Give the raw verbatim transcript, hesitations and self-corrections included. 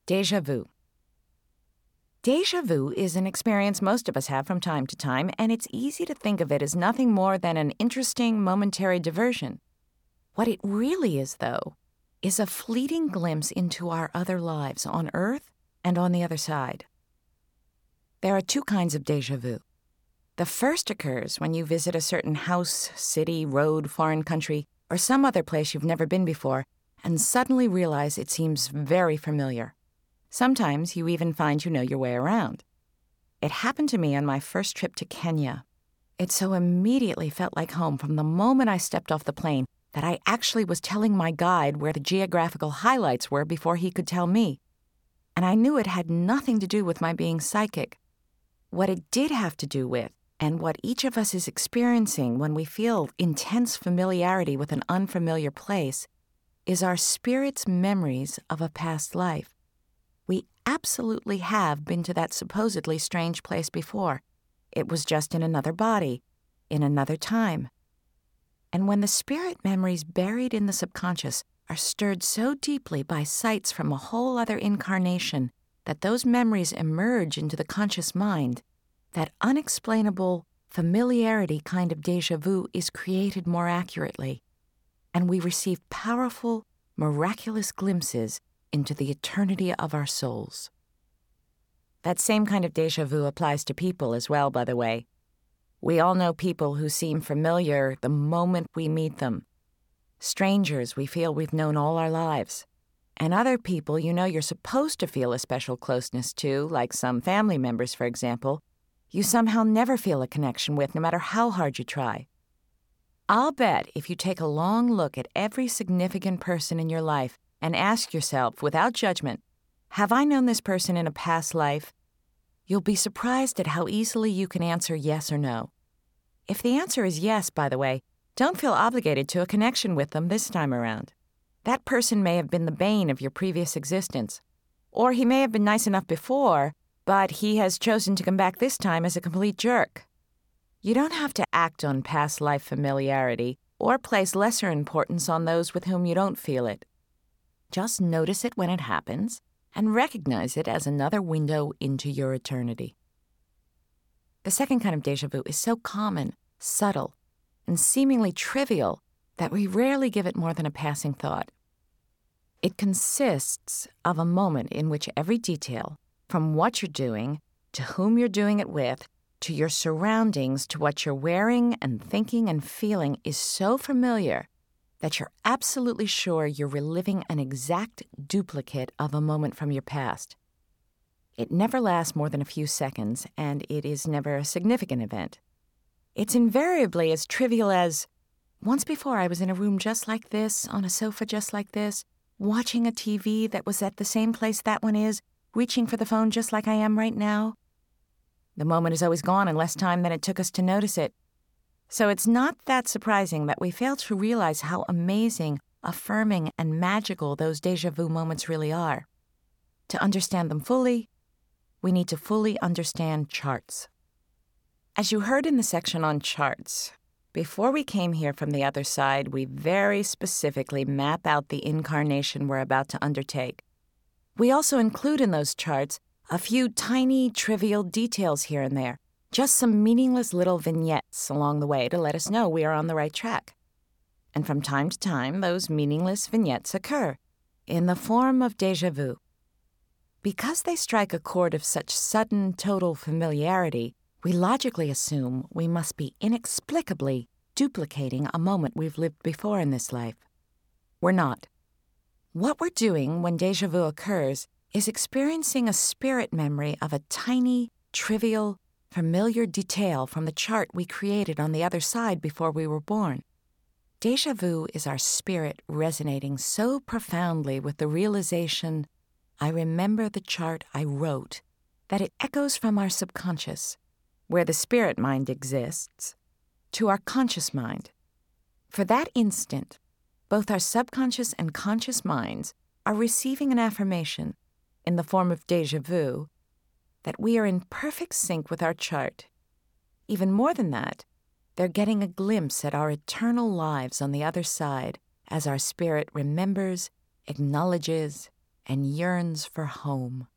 Deja vu. Deja vu is an experience most of us have from time to time, and it's easy to think of it as nothing more than an interesting momentary diversion. What it really is, though, is a fleeting glimpse into our other lives on Earth and on the other side. There are two kinds of deja vu. The first occurs when you visit a certain house, city, road, foreign country, or some other place you've never been before, and suddenly realize it seems very familiar. Sometimes you even find you know your way around. It happened to me on my first trip to Kenya. It so immediately felt like home from the moment I stepped off the plane that I actually was telling my guide where the geographical highlights were before he could tell me. And I knew it had nothing to do with my being psychic. What it did have to do with, and what each of us is experiencing when we feel intense familiarity with an unfamiliar place, is our spirit's memories of a past life. We absolutely have been to that supposedly strange place before. It was just in another body, in another time. And when the spirit memories buried in the subconscious are stirred so deeply by sights from a whole other incarnation that those memories emerge into the conscious mind, that unexplainable familiarity kind of deja vu is created more accurately, and we receive powerful, miraculous glimpses into the eternity of our souls. That same kind of deja vu applies to people as well, by the way. We all know people who seem familiar the moment we meet them. Strangers we feel we've known all our lives. And other people you know you're supposed to feel a special closeness to, like some family members, for example, you somehow never feel a connection with, no matter how hard you try. I'll bet if you take a long look at every significant person in your life and ask yourself, without judgment, have I known this person in a past life? You'll be surprised at how easily you can answer yes or no. If the answer is yes, by the way, don't feel obligated to a connection with them this time around. That person may have been the bane of your previous existence, or he may have been nice enough before, but he has chosen to come back this time as a complete jerk. You don't have to act on past life familiarity or place lesser importance on those with whom you don't feel it. Just notice it when it happens and recognize it as another window into your eternity. The second kind of deja vu is so common, subtle, and seemingly trivial that we rarely give it more than a passing thought. It consists of a moment in which every detail, from what you're doing, to whom you're doing it with, to your surroundings, to what you're wearing and thinking and feeling, is so familiar that you're absolutely sure you're reliving an exact duplicate of a moment from your past. It never lasts more than a few seconds, and it is never a significant event. It's invariably as trivial as, once before I was in a room just like this, on a sofa just like this, watching a T V that was at the same place that one is, reaching for the phone just like I am right now. The moment is always gone in less time than it took us to notice it. So it's not that surprising that we fail to realize how amazing, affirming, and magical those deja vu moments really are. To understand them fully, we need to fully understand charts. As you heard in the section on charts, before we came here from the other side, we very specifically map out the incarnation we're about to undertake. We also include in those charts a few tiny, trivial details here and there, just some meaningless little vignettes along the way to let us know we are on the right track. And from time to time, those meaningless vignettes occur in the form of deja vu. Because they strike a chord of such sudden, total familiarity, we logically assume we must be inexplicably duplicating a moment we've lived before in this life. We're not. What we're doing when deja vu occurs is experiencing a spirit memory of a tiny, trivial, familiar detail from the chart we created on the other side before we were born. Deja vu is our spirit resonating so profoundly with the realization, I remember the chart I wrote, that it echoes from our subconscious, where the spirit mind exists, to our conscious mind. For that instant, both our subconscious and conscious minds are receiving an affirmation, in the form of deja vu, that we are in perfect sync with our chart. Even more than that, they're getting a glimpse at our eternal lives on the other side as our spirit remembers, acknowledges, and yearns for home.